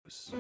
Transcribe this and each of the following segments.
News.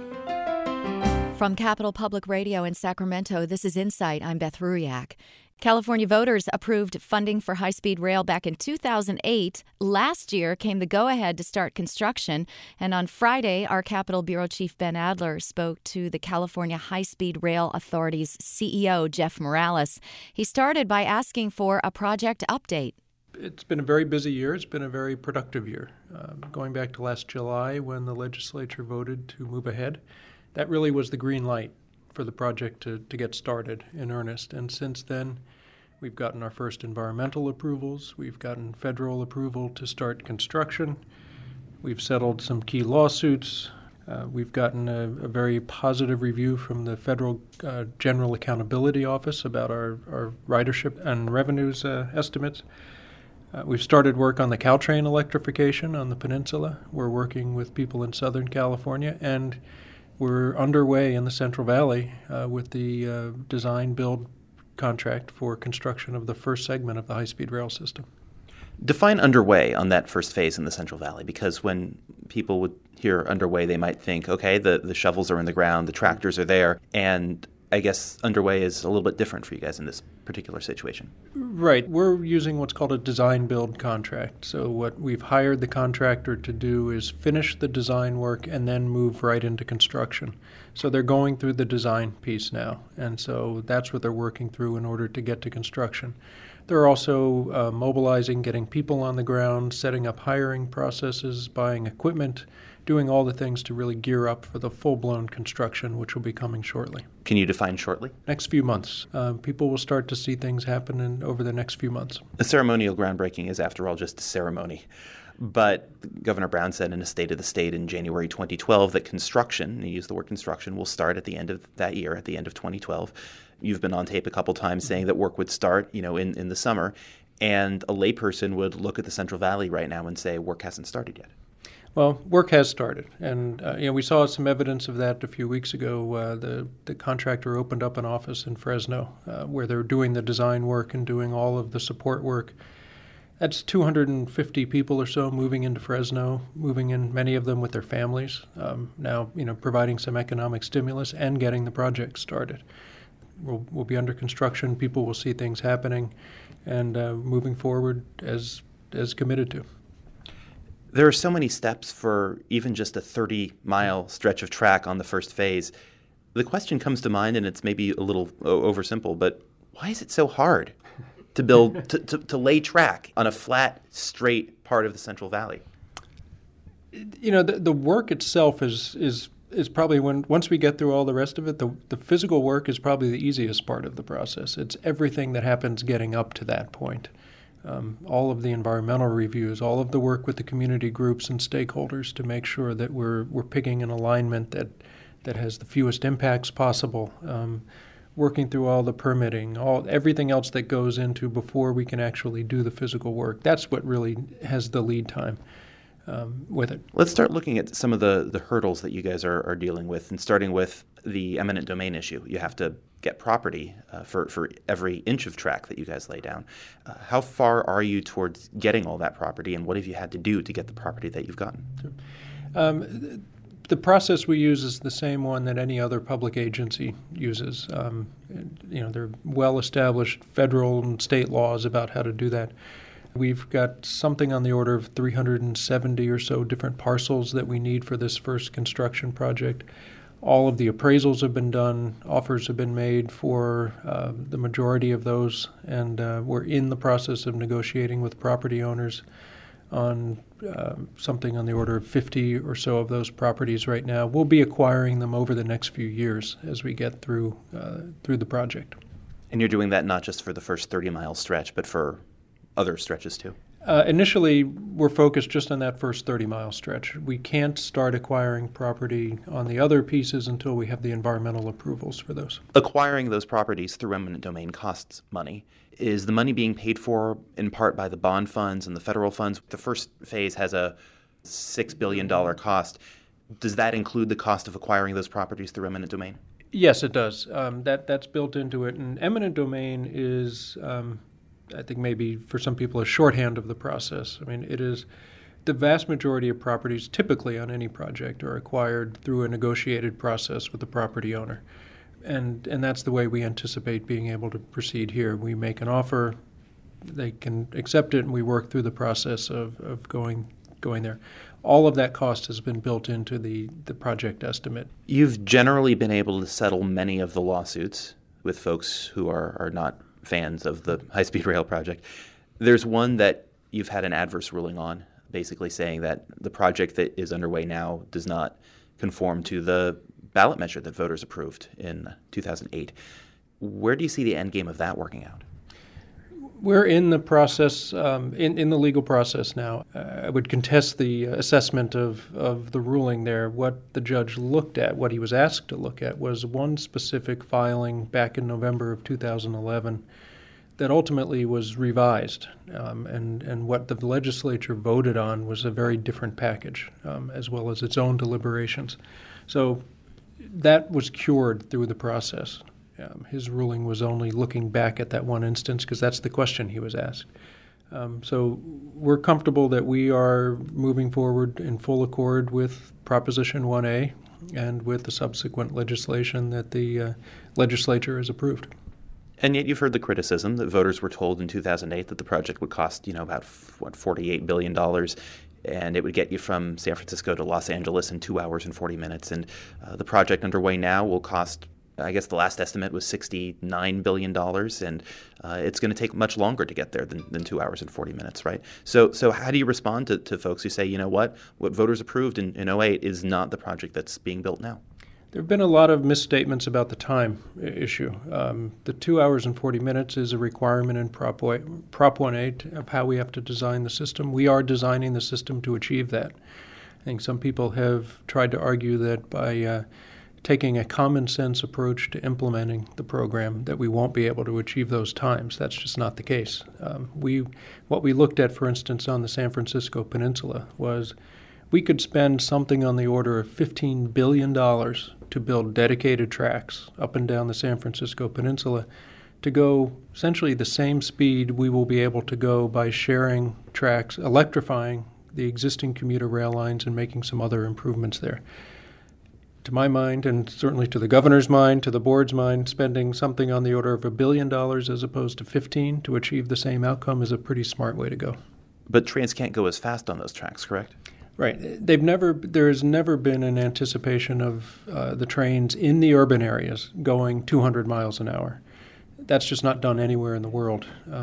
From Capital Public Radio in Sacramento, this is Insight. I'm Beth Ruiak. California voters approved funding for high-speed rail back in 2008. Last year came the go-ahead to start construction. And on Friday, our Capitol Bureau Chief Ben Adler spoke to the California High-Speed Rail Authority's CEO, Jeff Morales. He started by asking for a project update. It's been a very busy year. It's been a very productive year. Going back to last July when the legislature voted to move ahead, that really was the green light for the project to get started in earnest. And since then, we've gotten our first environmental approvals. We've gotten federal approval to start construction. We've settled some key lawsuits. We've gotten a very positive review from the Federal General Accountability Office about our ridership and revenues estimates. We've started work on the Caltrain electrification on the peninsula. We're working with people in Southern California, and we're underway in the Central Valley with the design-build contract for construction of the first segment of the high-speed rail system. Define underway on that first phase in the Central Valley, because when people would hear underway, they might think, okay, the shovels are in the ground, the tractors are there, and I guess underway is a little bit different for you guys in this particular situation. Right. We're using what's called a design-build contract. So what we've hired the contractor to do is finish the design work and then move right into construction. So they're going through the design piece now, and so that's what they're working through in order to get to construction. They're also mobilizing, getting people on the ground, setting up hiring processes, buying equipment, doing all the things to really gear up for the full-blown construction, which will be coming shortly. Can you define shortly? Next few months. People will start to see things happen over the next few months. A ceremonial groundbreaking is, after all, just a ceremony. But Governor Brown said in a State of the State in January 2012 that construction, and he used the word construction, will start at the end of that year, at the end of 2012. You've been on tape a couple times saying that work would start, in the summer. And a layperson would look at the Central Valley right now and say work hasn't started yet. Well, work has started, and we saw some evidence of that a few weeks ago. The contractor opened up an office in Fresno where they're doing the design work and doing all of the support work. That's 250 people or so moving into Fresno, moving in, many of them with their families, now providing some economic stimulus and getting the project started. We'll be under construction. People will see things happening and moving forward as committed to. There are so many steps for even just a 30-mile stretch of track on the first phase. The question comes to mind, and it's maybe a little oversimple, but why is it so hard to build, to lay track on a flat, straight part of the Central Valley? The work itself is probably, once we get through all the rest of it, the physical work is probably the easiest part of the process. It's everything that happens getting up to that point. All of the environmental reviews, all of the work with the community groups and stakeholders to make sure that we're picking an alignment that has the fewest impacts possible, working through all the permitting, everything else that goes into before we can actually do the physical work. That's what really has the lead time with it. Let's start looking at some of the hurdles that you guys are dealing with, and starting with the eminent domain issue. You have to get property for every inch of track that you guys lay down. How far are you towards getting all that property, and what have you had to do to get the property that you've gotten? Sure. The process we use is the same one that any other public agency uses. There are well-established federal and state laws about how to do that. We've got something on the order of 370 or so different parcels that we need for this first construction project. All of the appraisals have been done, offers have been made for the majority of those, and we're in the process of negotiating with property owners on something on the order of 50 or so of those properties right now. We'll be acquiring them over the next few years as we get through the project. And you're doing that not just for the first 30-mile stretch, but for other stretches too? Initially, we're focused just on that first 30-mile stretch. We can't start acquiring property on the other pieces until we have the environmental approvals for those. Acquiring those properties through eminent domain costs money. Is the money being paid for in part by the bond funds and the federal funds? The first phase has a $6 billion cost. Does that include the cost of acquiring those properties through eminent domain? Yes, it does. That's built into it. And eminent domain is, I think maybe for some people, a shorthand of the process. I mean, it is The vast majority of properties, typically on any project, are acquired through a negotiated process with the property owner. And that's the way we anticipate being able to proceed here. We make an offer, they can accept it, and we work through the process of going there. All of that cost has been built into the project estimate. You've generally been able to settle many of the lawsuits with folks who are not fans of the high-speed rail project. There's one that you've had an adverse ruling on, basically saying that the project that is underway now does not conform to the ballot measure that voters approved in 2008. Where do you see the end game of that working out? We're in the process, in the legal process now. I would contest the assessment of the ruling there. What the judge looked at, what he was asked to look at, was one specific filing back in November of 2011 that ultimately was revised. And what the legislature voted on was a very different package, as well as its own deliberations. So that was cured through the process. His ruling was only looking back at that one instance because that's the question he was asked. So we're comfortable that we are moving forward in full accord with Proposition 1A and with the subsequent legislation that the legislature has approved. And yet you've heard the criticism that voters were told in 2008 that the project would cost, about $48 billion, and it would get you from San Francisco to Los Angeles in 2 hours and 40 minutes. And the project underway now will cost, I guess the last estimate was $69 billion, and it's going to take much longer to get there than 2 hours and 40 minutes, right? So how do you respond to folks who say, what voters approved in 2008 is not the project that's being built now? There have been a lot of misstatements about the time issue. The 2 hours and 40 minutes is a requirement in Prop 1A of how we have to design the system. We are designing the system to achieve that. I think some people have tried to argue that by taking a common sense approach to implementing the program that we won't be able to achieve those times. That's just not the case. What we looked at, for instance, on the San Francisco Peninsula was we could spend something on the order of $15 billion to build dedicated tracks up and down the San Francisco Peninsula to go essentially the same speed we will be able to go by sharing tracks, electrifying the existing commuter rail lines and making some other improvements there. To my mind, and certainly to the governor's mind, to the board's mind, spending something on the order of $1 billion as opposed to 15 to achieve the same outcome is a pretty smart way to go. But trains can't go as fast on those tracks, correct? Right. There has never been an anticipation of the trains in the urban areas going 200 miles an hour. That's just not done anywhere in the world.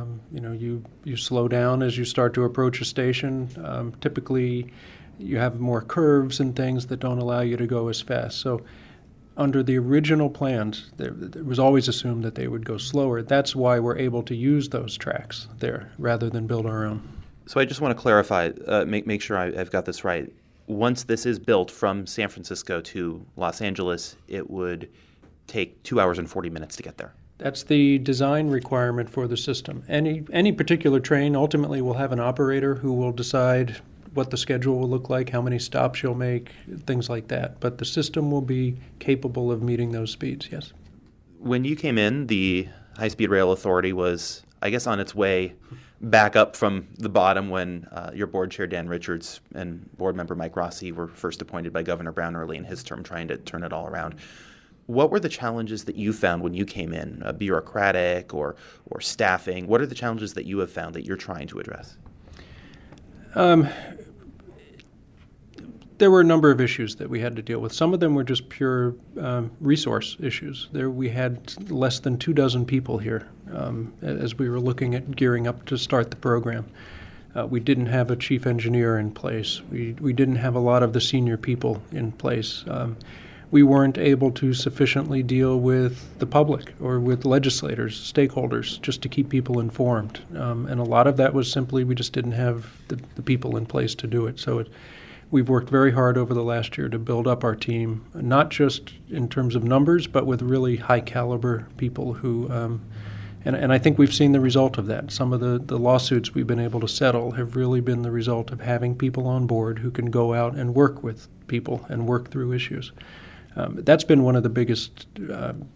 You slow down as you start to approach a station. Typically, you have more curves and things that don't allow you to go as fast. So under the original plans, it was always assumed that they would go slower. That's why we're able to use those tracks there rather than build our own. So I just want to clarify, make sure I've got this right. Once this is built from San Francisco to Los Angeles, it would take 2 hours and 40 minutes to get there. That's the design requirement for the system. Any particular train ultimately will have an operator who will decide what the schedule will look like, how many stops you'll make, things like that. But the system will be capable of meeting those speeds, yes. When you came in, the High-Speed Rail Authority was, I guess, on its way back up from the bottom when your board chair, Dan Richards, and board member Mike Rossi were first appointed by Governor Brown early in his term, trying to turn it all around. What were the challenges that you found when you came in, bureaucratic or staffing? What are the challenges that you have found that you're trying to address? There were a number of issues that we had to deal with. Some of them were just pure resource issues. We had less than 24 people here as we were looking at gearing up to start the program. We didn't have a chief engineer in place. We didn't have a lot of the senior people in place. We weren't able to sufficiently deal with the public or with legislators, stakeholders, just to keep people informed. And a lot of that was simply we just didn't have the people in place to do it. So we've worked very hard over the last year to build up our team, not just in terms of numbers, but with really high-caliber people who and I think we've seen the result of that. Some of the lawsuits we've been able to settle have really been the result of having people on board who can go out and work with people and work through issues. That's been one of the biggest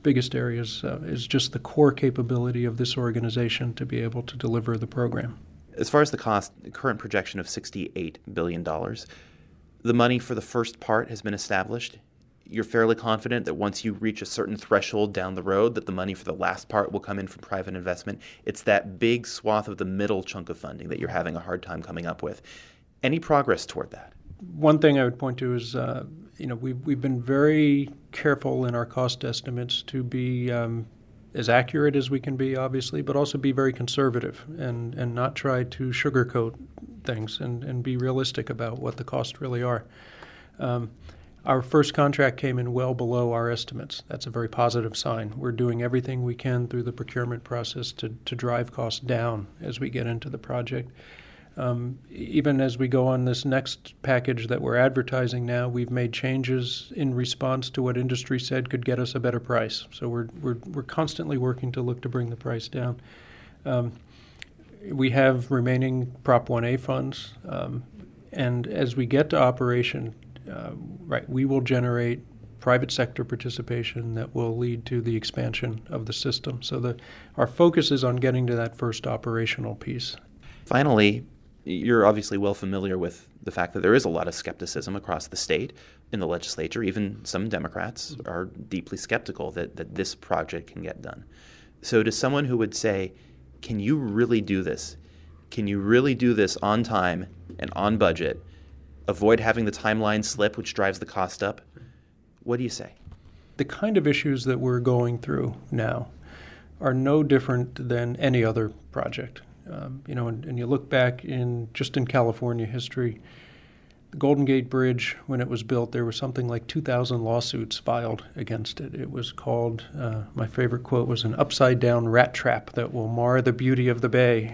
areas, is just the core capability of this organization to be able to deliver the program. As far as the cost, the current projection of $68 billion, the money for the first part has been established. You're fairly confident that once you reach a certain threshold down the road that the money for the last part will come in from private investment. It's that big swath of the middle chunk of funding that you're having a hard time coming up with. Any progress toward that? One thing I would point to is, we've been very careful in our cost estimates to be as accurate as we can be, obviously, but also be very conservative and not try to sugarcoat things and be realistic about what the costs really are. Our first contract came in well below our estimates. That's a very positive sign. We're doing everything we can through the procurement process to drive costs down as we get into the project. Even as we go on this next package that we're advertising now, we've made changes in response to what industry said could get us a better price. So we're constantly working to look to bring the price down. We have remaining Prop 1A funds, and as we get to operation, we will generate private sector participation that will lead to the expansion of the system. So our focus is on getting to that first operational piece. Finally, you're obviously well familiar with the fact that there is a lot of skepticism across the state in the legislature. Even some Democrats are deeply skeptical that this project can get done. So to someone who would say, can you really do this? Can you really do this on time and on budget? Avoid having the timeline slip, which drives the cost up. What do you say? The kind of issues that we're going through now are no different than any other project. And you look back in California history, the Golden Gate Bridge, when it was built, there were something like 2,000 lawsuits filed against it. It was called, my favorite quote was, an upside-down rat trap that will mar the beauty of the bay.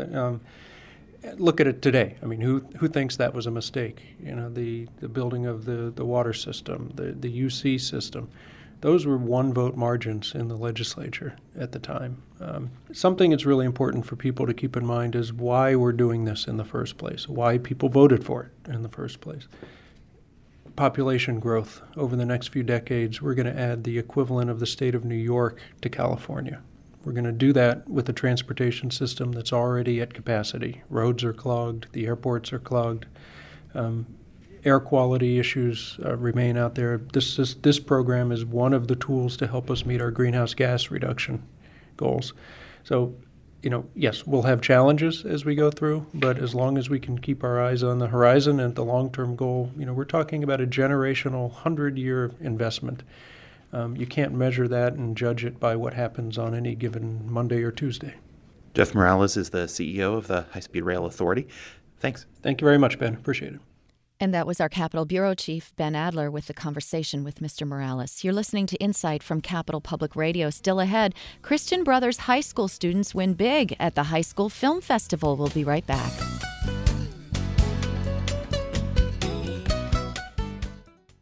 Look at it today. I mean, who thinks that was a mistake? The building of the water system, the UC system. Those were one-vote margins in the legislature at the time. Something that's really important for people to keep in mind is why we're doing this in the first place, why people voted for it in the first place. Population growth. Over the next few decades, we're going to add the equivalent of the state of New York to California. We're going to do that with a transportation system that's already at capacity. Roads are clogged, the airports are clogged. Air quality issues remain out there. This program is one of the tools to help us meet our greenhouse gas reduction goals. So, yes, we'll have challenges as we go through, but as long as we can keep our eyes on the horizon and the long-term goal, we're talking about a generational 100-year investment. You can't measure that and judge it by what happens on any given Monday or Tuesday. Jeff Morales is the CEO of the High Speed Rail Authority. Thanks. Thank you very much, Ben. Appreciate it. And that was our Capitol Bureau Chief, Ben Adler, with the conversation with Mr. Morales. You're listening to Insight from Capitol Public Radio. Still ahead, Christian Brothers high school students win big at the High School Film Festival. We'll be right back.